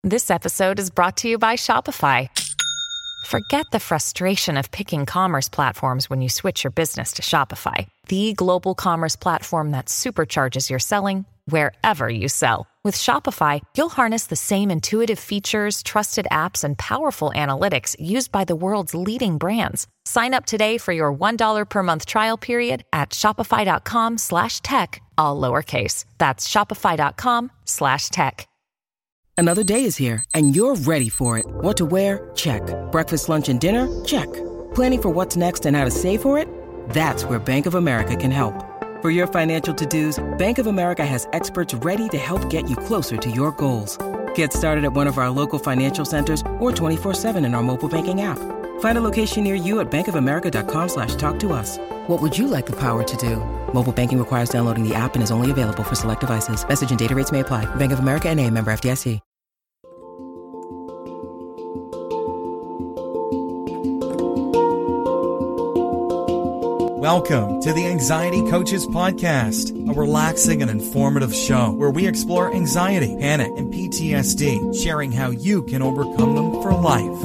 This episode is brought to you by Shopify. Forget the frustration of picking commerce platforms when you switch your business to Shopify, the global commerce platform that supercharges your selling wherever you sell. With Shopify, you'll harness the same intuitive features, trusted apps, and powerful analytics used by the world's leading brands. Sign up today for your $1 per month trial period at shopify.com/tech, all lowercase. That's shopify.com/tech. Another day is here, and you're ready for it. What to wear? Check. Breakfast, lunch, and dinner? Check. Planning for what's next and how to save for it? That's where Bank of America can help. For your financial to-dos, Bank of America has experts ready to help get you closer to your goals. Get started at one of our local financial centers or 24/7 in our mobile banking app. Find a location near you at bankofamerica.com/talktous. What would you like the power to do? Mobile banking requires downloading the app and is only available for select devices. Message and data rates may apply. Bank of America NA, member FDIC. Welcome to the Anxiety Coaches Podcast, a relaxing and informative show where we explore anxiety, panic, and PTSD, sharing how you can overcome them for life.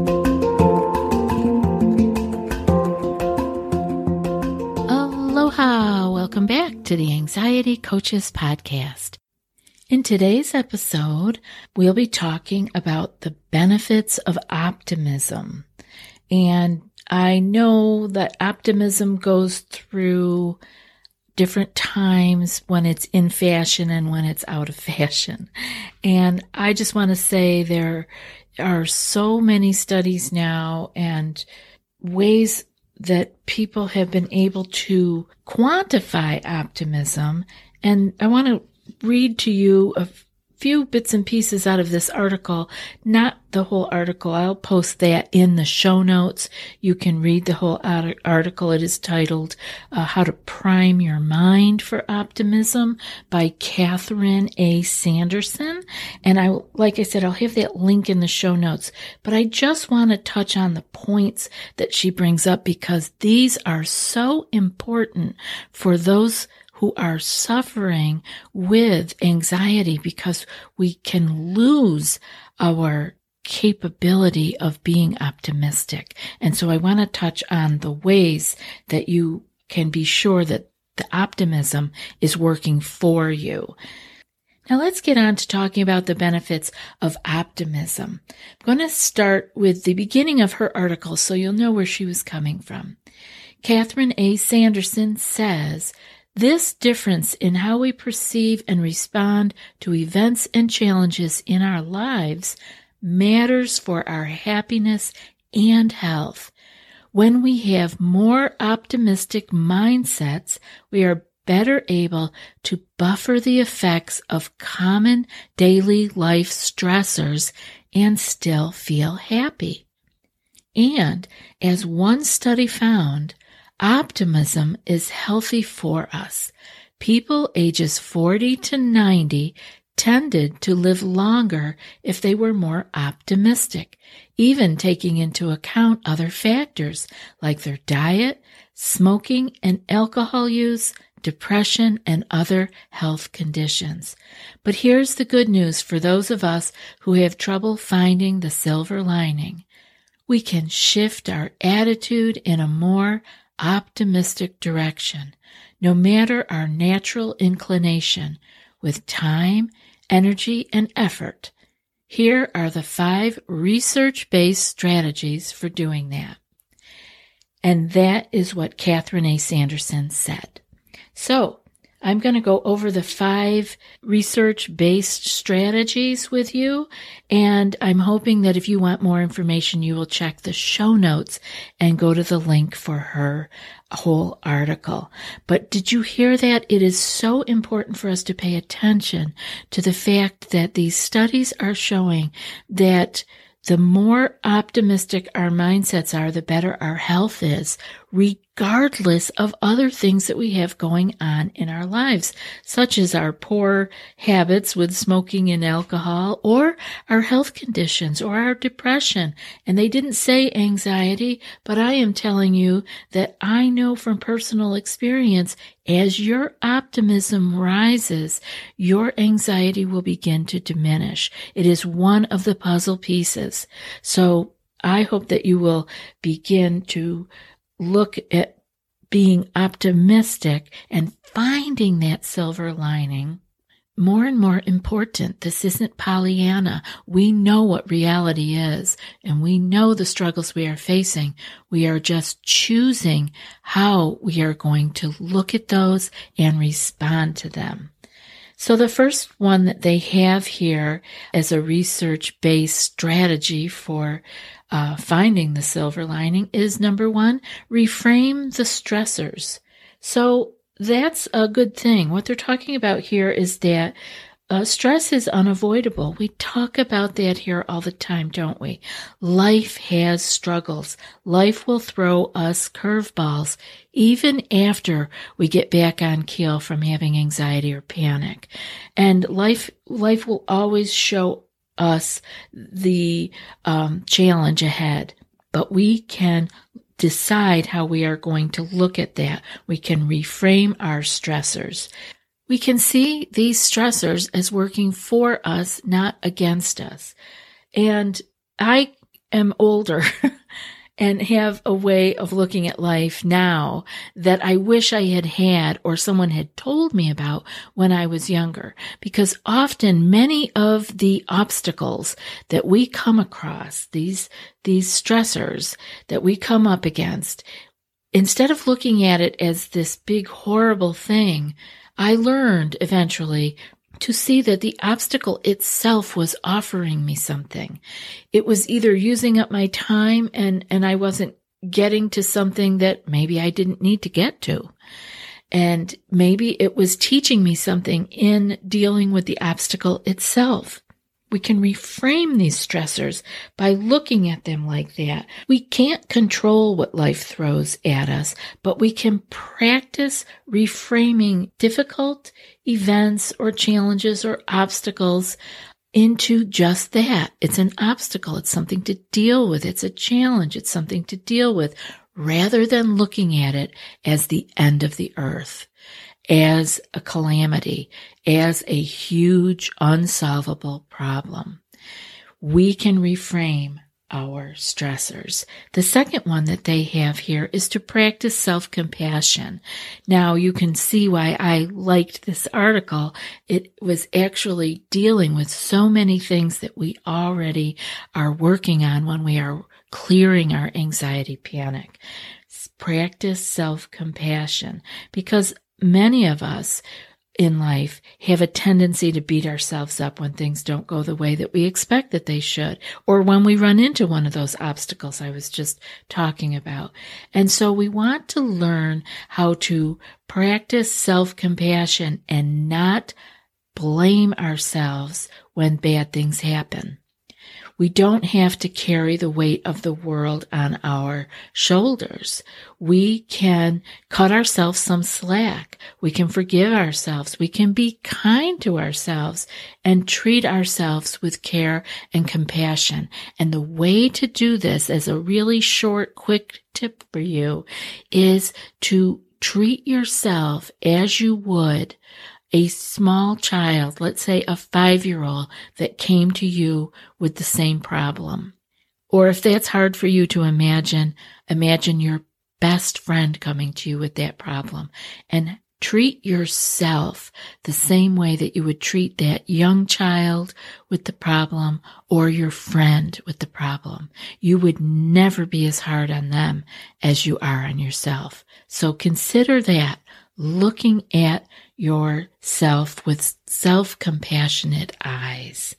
Aloha! Welcome back to the Anxiety Coaches Podcast. In today's episode, we'll be talking about the benefits of optimism. And I know that optimism goes through different times when it's in fashion and when it's out of fashion. And I just want to say there are so many studies now and ways that people have been able to quantify optimism. And I want to read to you a few bits and pieces out of this article, not the whole article. I'll post that in the show notes. You can read the whole article. It is titled How to Prime Your Mind for Optimism by Catherine A. Sanderson. And like I said, I'll have that link in the show notes. But I just want to touch on the points that she brings up because these are so important for those who are suffering with anxiety because we can lose our capability of being optimistic. And so I want to touch on the ways that you can be sure that the optimism is working for you. Now let's get on to talking about the benefits of optimism. I'm going to start with the beginning of her article so you'll know where she was coming from. Catherine A. Sanderson says, "This difference in how we perceive and respond to events and challenges in our lives matters for our happiness and health. When we have more optimistic mindsets, we are better able to buffer the effects of common daily life stressors and still feel happy." And as one study found, optimism is healthy for us. People ages 40 to 90 tended to live longer if they were more optimistic, even taking into account other factors like their diet, smoking and alcohol use, depression, and other health conditions. But here's the good news for those of us who have trouble finding the silver lining. We can shift our attitude in a more optimistic direction, no matter our natural inclination, with time, energy, and effort. Here are the 5 research-based strategies for doing that. And that is what Catherine A. Sanderson said. So I'm going to go over the 5 research-based strategies with you, and I'm hoping that if you want more information, you will check the show notes and go to the link for her whole article. But did you hear that? It is so important for us to pay attention to the fact that these studies are showing that the more optimistic our mindsets are, the better our health is, regardless of other things that we have going on in our lives, such as our poor habits with smoking and alcohol, or our health conditions, or our depression. And they didn't say anxiety, but I am telling you that I know from personal experience, as your optimism rises, your anxiety will begin to diminish. It is one of the puzzle pieces. So I hope that you will begin to look at being optimistic and finding that silver lining more and more important. This isn't Pollyanna. We know what reality is, and we know the struggles we are facing. We are just choosing how we are going to look at those and respond to them. So the first one that they have here as a research-based strategy for finding the silver lining is, number one, reframe the stressors. So that's a good thing. What they're talking about here is that stress is unavoidable. We talk about that here all the time, don't we? Life has struggles. Life will throw us curveballs even after we get back on keel from having anxiety or panic. And life will always show us the challenge ahead, but we can decide how we are going to look at that. We can reframe our stressors. We can see these stressors as working for us, not against us. And I am older and have a way of looking at life now that I wish I had had or someone had told me about when I was younger. Because often many of the obstacles that we come across, these stressors that we come up against, instead of looking at it as this big horrible thing, I learned eventually to see that the obstacle itself was offering me something. It was either using up my time and I wasn't getting to something that maybe I didn't need to get to. And maybe it was teaching me something in dealing with the obstacle itself. We can reframe these stressors by looking at them like that. We can't control what life throws at us, but we can practice reframing difficult events or challenges or obstacles into just that. It's an obstacle. It's something to deal with. It's a challenge. It's something to deal with, rather than looking at it as the end of the earth, as a calamity, as a huge unsolvable problem. We can reframe our stressors. The second one that they have here is to practice self-compassion. Now you can see why I liked this article. It was actually dealing with so many things that we already are working on when we are clearing our anxiety panic. Practice self-compassion, because many of us in life have a tendency to beat ourselves up when things don't go the way that we expect that they should, or when we run into one of those obstacles I was just talking about. And so we want to learn how to practice self-compassion and not blame ourselves when bad things happen. We don't have to carry the weight of the world on our shoulders. We can cut ourselves some slack. We can forgive ourselves. We can be kind to ourselves and treat ourselves with care and compassion. And the way to do this, as a really short, quick tip for you, is to treat yourself as you would a small child, let's say a 5-year-old that came to you with the same problem. Or if that's hard for you to imagine your best friend coming to you with that problem, and treat yourself the same way that you would treat that young child with the problem or your friend with the problem. You would never be as hard on them as you are on yourself. So consider that, looking at yourself with self-compassionate eyes.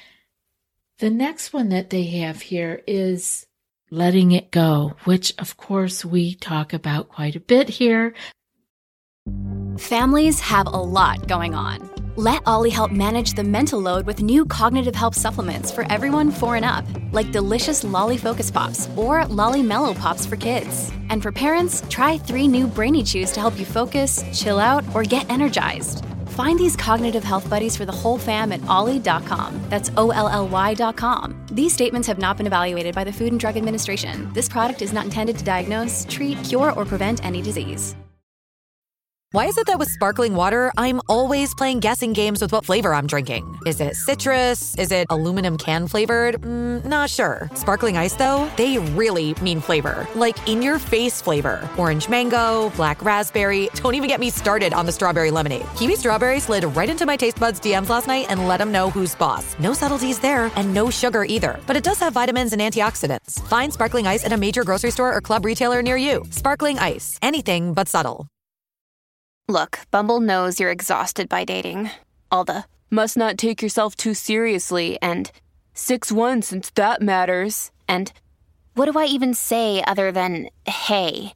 The next one that they have here is letting it go, which of course we talk about quite a bit here. Families have a lot going on. Let Ollie help manage the mental load with new cognitive help supplements for everyone 4 and up, like delicious Lolly Focus Pops or Lolly Mellow Pops for kids. And for parents, try 3 new Brainy Chews to help you focus, chill out, or get energized. Find these cognitive health buddies for the whole fam at ollie.com. That's OLLY.com. These statements have not been evaluated by the Food and Drug Administration. This product is not intended to diagnose, treat, cure, or prevent any disease. Why is it that with sparkling water, I'm always playing guessing games with what flavor I'm drinking? Is it citrus? Is it aluminum can flavored? Not sure. Sparkling Ice, though, they really mean flavor. Like in-your-face flavor. Orange mango, black raspberry. Don't even get me started on the strawberry lemonade. Kiwi Strawberry slid right into my taste buds DMs last night and let them know who's boss. No subtleties there, and no sugar either. But it does have vitamins and antioxidants. Find Sparkling Ice at a major grocery store or club retailer near you. Sparkling Ice. Anything but subtle. Look, Bumble knows you're exhausted by dating. All the, must not take yourself too seriously, and 6'1" since that matters, and what do I even say other than, hey?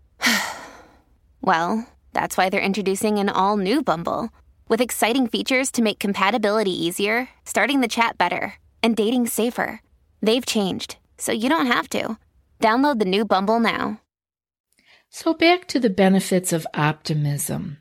Well, that's why they're introducing an all-new Bumble, with exciting features to make compatibility easier, starting the chat better, and dating safer. They've changed, so you don't have to. Download the new Bumble now. So back to the benefits of optimism.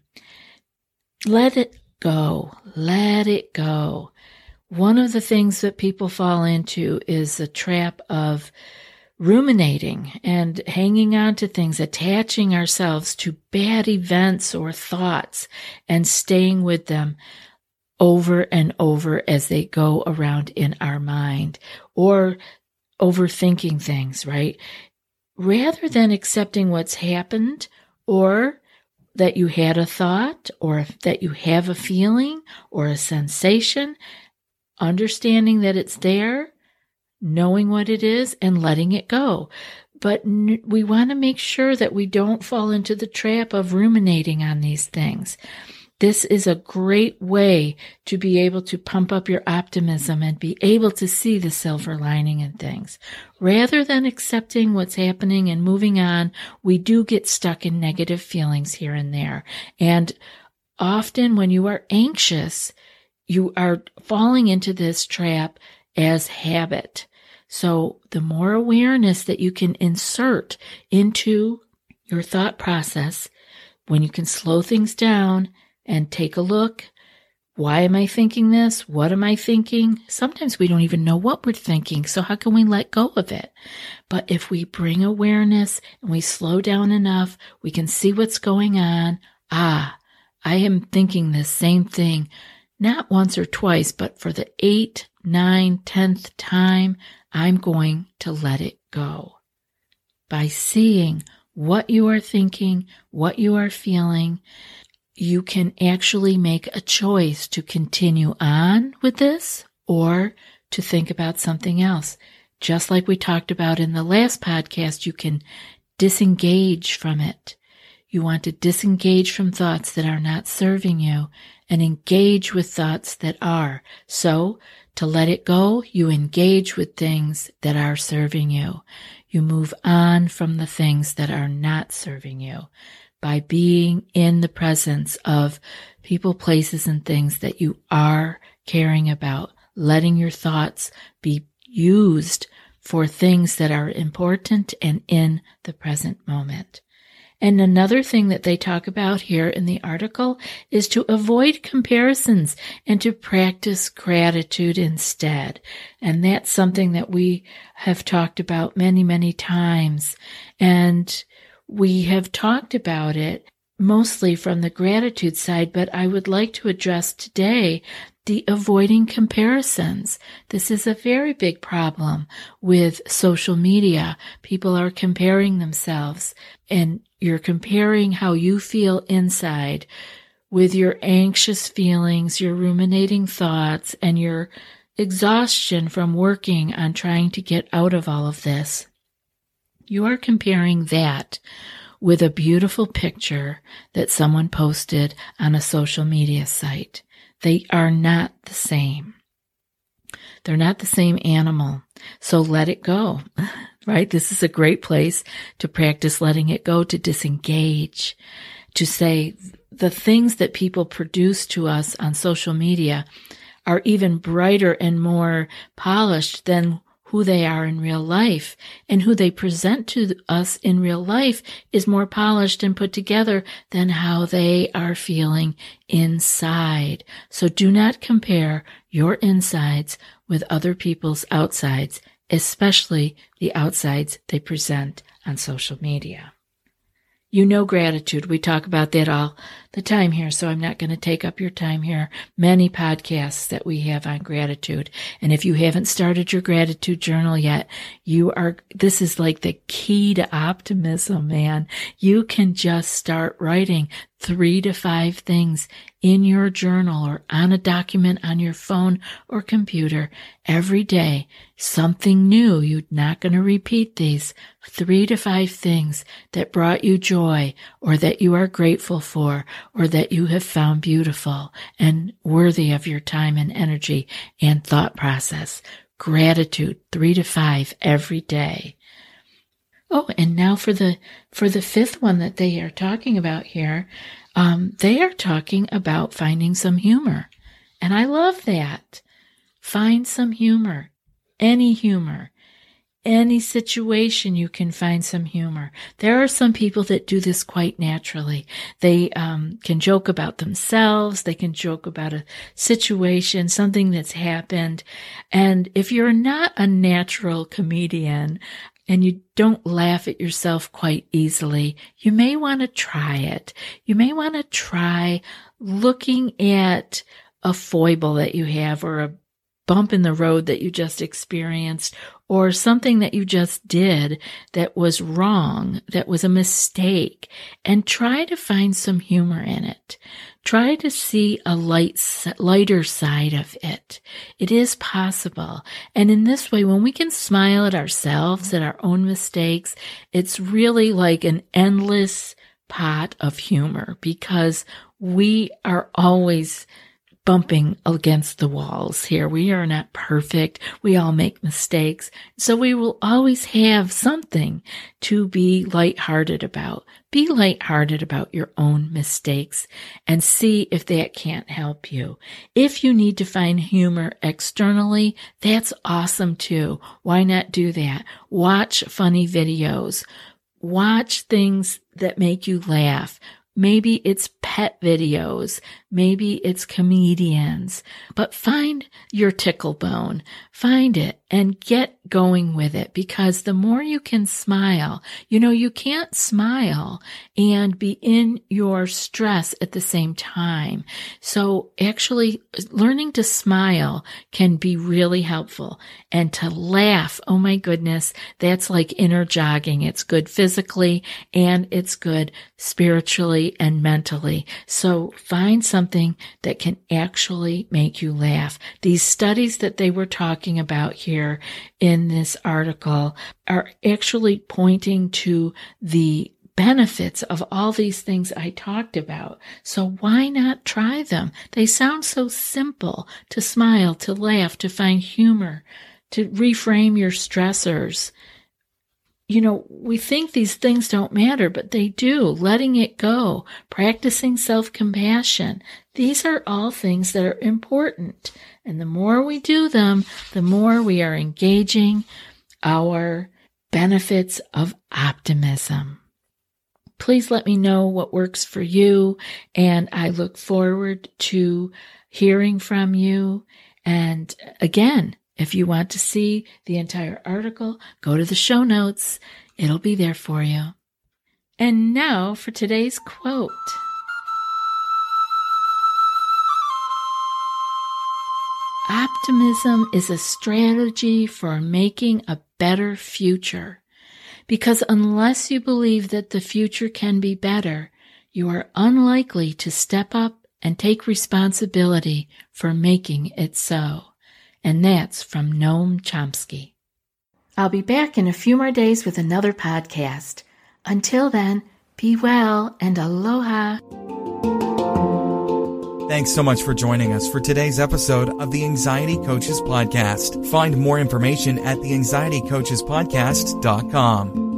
Let it go. Let it go. One of the things that people fall into is the trap of ruminating and hanging on to things, attaching ourselves to bad events or thoughts and staying with them over and over as they go around in our mind, or overthinking things, right? Rather than accepting what's happened, or that you had a thought, or that you have a feeling or a sensation, understanding that it's there, knowing what it is, and letting it go. But we want to make sure that we don't fall into the trap of ruminating on these things. This is a great way to be able to pump up your optimism and be able to see the silver lining in things. Rather than accepting what's happening and moving on, we do get stuck in negative feelings here and there. And often when you are anxious, you are falling into this trap as habit. So the more awareness that you can insert into your thought process, when you can slow things down and take a look. Why am I thinking this? What am I thinking? Sometimes we don't even know what we're thinking, so how can we let go of it? But if we bring awareness and we slow down enough, we can see what's going on. I am thinking the same thing, not once or twice, but for the 8th, 9th, 10th time, I'm going to let it go. By seeing what you are thinking, what you are feeling, you can actually make a choice to continue on with this or to think about something else. Just like we talked about in the last podcast, you can disengage from it. You want to disengage from thoughts that are not serving you and engage with thoughts that are. So, to let it go, you engage with things that are serving you. You move on from the things that are not serving you. By being in the presence of people, places, and things that you are caring about, letting your thoughts be used for things that are important and in the present moment. And another thing that they talk about here in the article is to avoid comparisons and to practice gratitude instead. And that's something that we have talked about many, many times. And we have talked about it mostly from the gratitude side, but I would like to address today the avoiding comparisons. This is a very big problem with social media. People are comparing themselves, and you're comparing how you feel inside with your anxious feelings, your ruminating thoughts, and your exhaustion from working on trying to get out of all of this. You are comparing that with a beautiful picture that someone posted on a social media site. They are not the same. They're not the same animal. So let it go, right? This is a great place to practice letting it go, to disengage, to say the things that people produce to us on social media are even brighter and more polished than who they are in real life, and who they present to us in real life is more polished and put together than how they are feeling inside. So do not compare your insides with other people's outsides, especially the outsides they present on social media. You know gratitude. We talk about that all the time here, so I'm not going to take up your time here. Many podcasts that we have on gratitude. And if you haven't started your gratitude journal yet, this is like the key to optimism, man. You can just start writing 3 to 5 things in your journal or on a document on your phone or computer every day. Something new. You're not going to repeat these. 3 to 5 things that brought you joy, or that you are grateful for, or that you have found beautiful and worthy of your time and energy and thought process. Gratitude, 3 to 5 every day. Oh, and now for the 5th one that they are talking about here, they are talking about finding some humor. And I love that. Find some humor. Any situation you can find some humor. There are some people that do this quite naturally. They can joke about themselves. They can joke about a situation, something that's happened. And if you're not a natural comedian and you don't laugh at yourself quite easily, you may want to try it. You may want to try looking at a foible that you have, or a bump in the road that you just experienced, or something that you just did that was wrong, that was a mistake, and try to find some humor in it. Try to see a lighter side of it. It is possible. And in this way, when we can smile at ourselves, at our own mistakes, it's really like an endless pot of humor, because we are always bumping against the walls here. We are not perfect. We all make mistakes. So we will always have something to be lighthearted about. Be lighthearted about your own mistakes and see if that can't help you. If you need to find humor externally, that's awesome too. Why not do that? Watch funny videos. Watch things that make you laugh. Maybe it's pet videos. Maybe it's comedians. But find your tickle bone. Find it and get going with it, because the more you can smile, you can't smile and be in your stress at the same time. So actually learning to smile can be really helpful. And to laugh, oh my goodness, that's like inner jogging. It's good physically and it's good spiritually and mentally. So find something that can actually make you laugh. These studies that they were talking about here in this article are actually pointing to the benefits of all these things I talked about. So why not try them? They sound so simple: to smile, to laugh, to find humor, to reframe your stressors. We think these things don't matter, but they do. Letting it go, practicing self-compassion. These are all things that are important. And the more we do them, the more we are engaging our benefits of optimism. Please let me know what works for you, and I look forward to hearing from you. And again, if you want to see the entire article, go to the show notes. It'll be there for you. And now for today's quote. Optimism is a strategy for making a better future, because unless you believe that the future can be better, you are unlikely to step up and take responsibility for making it so. And that's from Noam Chomsky. I'll be back in a few more days with another podcast. Until then, be well and aloha. Thanks so much for joining us for today's episode of the Anxiety Coaches Podcast. Find more information at theanxietycoachespodcast.com.